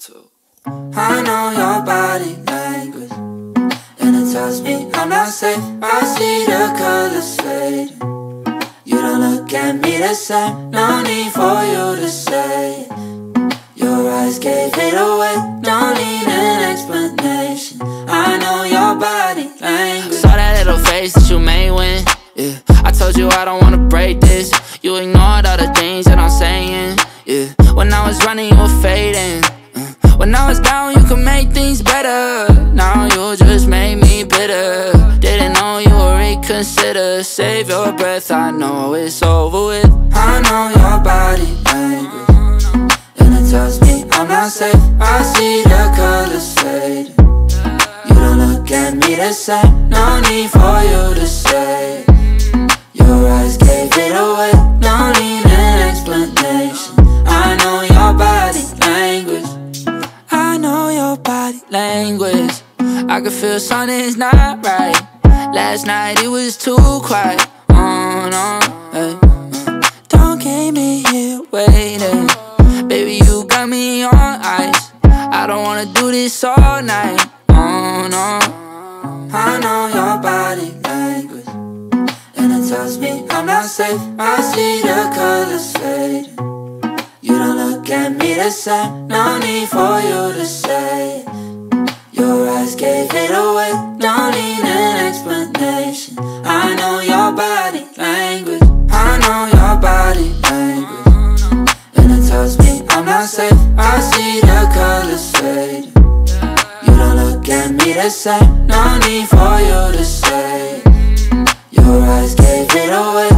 2. I know your body language, and it tells me I'm not safe. I see the colors fading. You don't look at me the same, no need for you to say it. Your eyes gave it away, don't need an explanation. I know your body language. Saw that little face that you made when, yeah, I told you I don't wanna break this. You ignored all the things that I'm saying, yeah. When I was running, you were fading. When I was down, you could make things better. Now you just made me bitter. Didn't know you would reconsider. Save your breath, I know it's over with. I know your body language, and it tells me I'm not safe. I see the colors fading. You don't look at me the same, no need for you to say it. Your eyes gave it away, no need an explanation. I know your body language. I know your body language. I can feel something's not right. Last night it was too quiet. No, hey. Don't keep me here waiting. Baby, you got me on ice. I don't wanna do this all night. No. I know your body language, and it tells me I'm not safe. I see the colors fading. You don't look at me the same, no need for you to say it. Your eyes gave it away, don't need an explanation. I know your body language. I know your body language, and it tells me I'm not safe. I see the colors fading. You don't look at me the same, no need for you to say it. Your eyes gave it away,